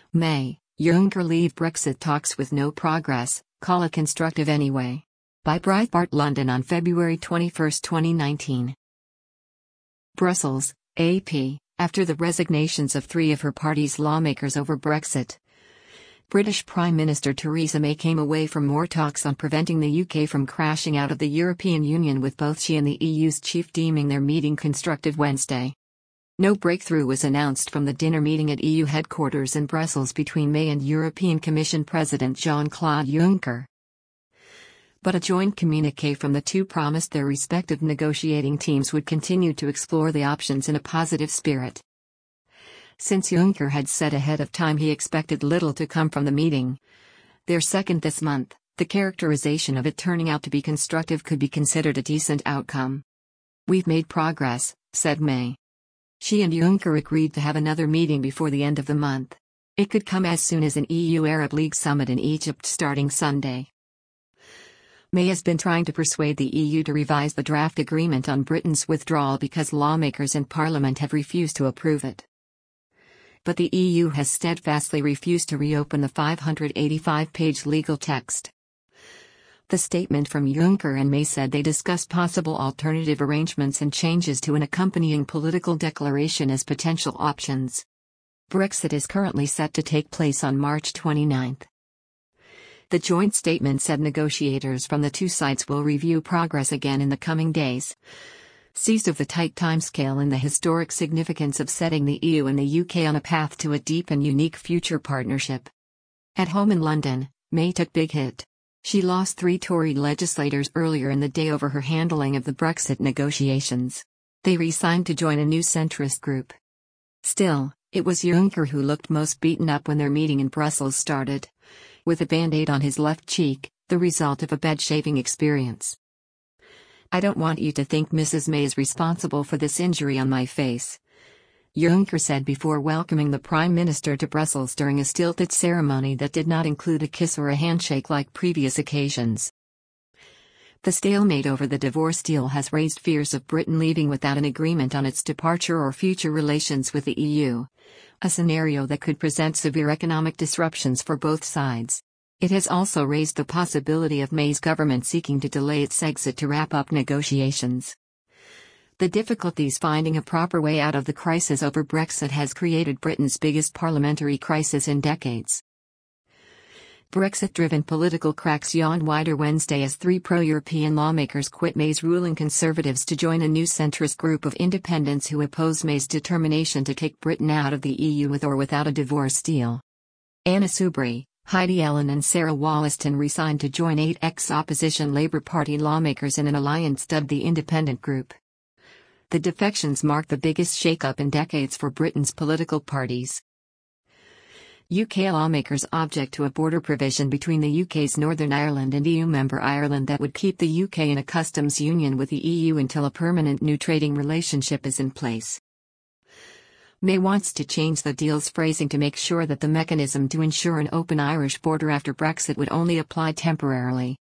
May, Juncker leave Brexit talks with no progress, call it constructive anyway. By Breitbart London on February 21, 2019. Brussels, AP, after the resignations of three of her party's lawmakers over Brexit. British Prime Minister Theresa May came away from more talks on preventing the UK from crashing out of the European Union, with both she and the EU's chief deeming their meeting constructive Wednesday. No breakthrough was announced from the dinner meeting at EU headquarters in Brussels between May and European Commission President Jean-Claude Juncker. But a joint communiqué from the two promised their respective negotiating teams would continue to explore the options in a positive spirit. Since Juncker had said ahead of time he expected little to come from the meeting, their second this month, the characterization of it turning out to be constructive could be considered a decent outcome. "We've made progress," said May. She and Juncker agreed to have another meeting before the end of the month. It could come as soon as an EU Arab League summit in Egypt starting Sunday. May has been trying to persuade the EU to revise the draft agreement on Britain's withdrawal because lawmakers in Parliament have refused to approve it. But the EU has steadfastly refused to reopen the 585-page legal text. The statement from Juncker and May said they discussed possible alternative arrangements and changes to an accompanying political declaration as potential options. Brexit is currently set to take place on March 29. The joint statement said negotiators from the two sides will review progress again in the coming days, seized of the tight timescale and the historic significance of setting the EU and the UK on a path to a deep and unique future partnership. At home in London, May took big hit. She lost three Tory legislators earlier in the day over her handling of the Brexit negotiations. They resigned to join a new centrist group. Still, it was Juncker who looked most beaten up when their meeting in Brussels started, with a band-aid on his left cheek, the result of a bed-shaving experience. "I don't want you to think Mrs. May is responsible for this injury on my face," Juncker said before welcoming the Prime Minister to Brussels during a stilted ceremony that did not include a kiss or a handshake like previous occasions. The stalemate over the divorce deal has raised fears of Britain leaving without an agreement on its departure or future relations with the EU, a scenario that could present severe economic disruptions for both sides. It has also raised the possibility of May's government seeking to delay its exit to wrap up negotiations. The difficulties finding a proper way out of the crisis over Brexit has created Britain's biggest parliamentary crisis in decades. Brexit-driven political cracks yawned wider Wednesday as three pro-European lawmakers quit May's ruling Conservatives to join a new centrist group of independents who oppose May's determination to take Britain out of the EU with or without a divorce deal. Anna Soubry, Heidi Allen and Sarah Wollaston resigned to join 8 ex-opposition Labour Party lawmakers in an alliance dubbed the Independent Group. The defections mark the biggest shake-up in decades for Britain's political parties. UK lawmakers object to a border provision between the UK's Northern Ireland and EU member Ireland that would keep the UK in a customs union with the EU until a permanent new trading relationship is in place. May wants to change the deal's phrasing to make sure that the mechanism to ensure an open Irish border after Brexit would only apply temporarily.